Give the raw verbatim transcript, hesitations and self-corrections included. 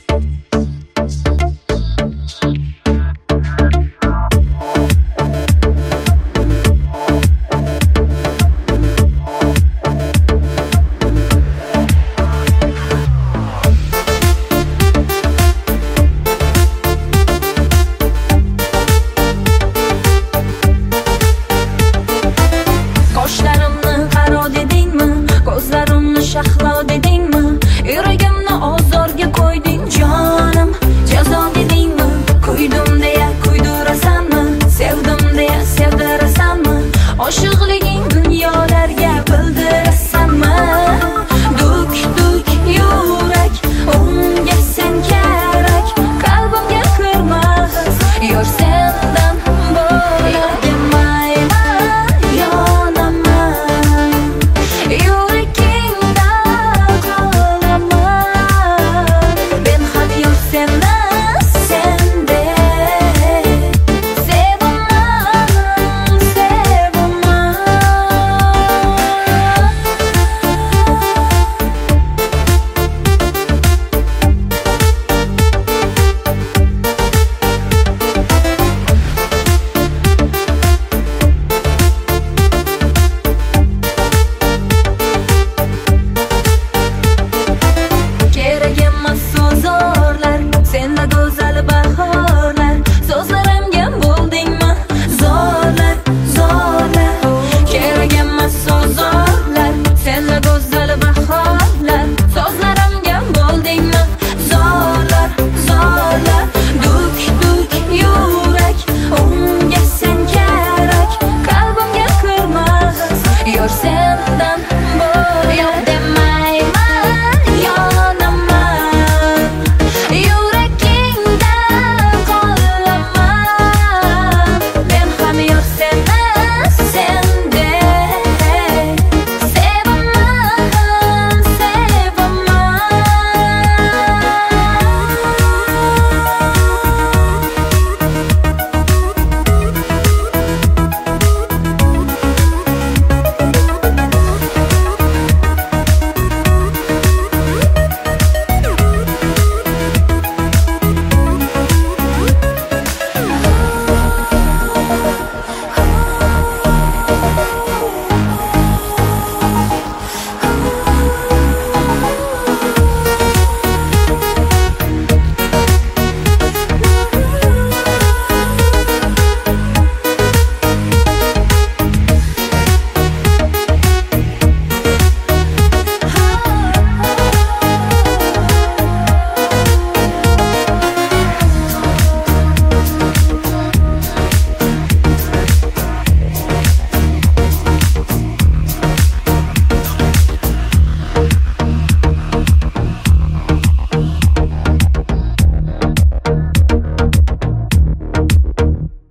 Shahlo dedingmi? Yuragimni ozorga qo'yding jonim. Jazo dedingmi? Kuydim deya kuydirasanmi? Sevdim deya sevdirasanmi? Oshiqliging dunyolarga bildirasanmi? Duk duk yurak, unga sen kerak. Qalbimga kirmas, yor sendan bo'lak mayman, yonaman. Yurak kerak emas so'zlar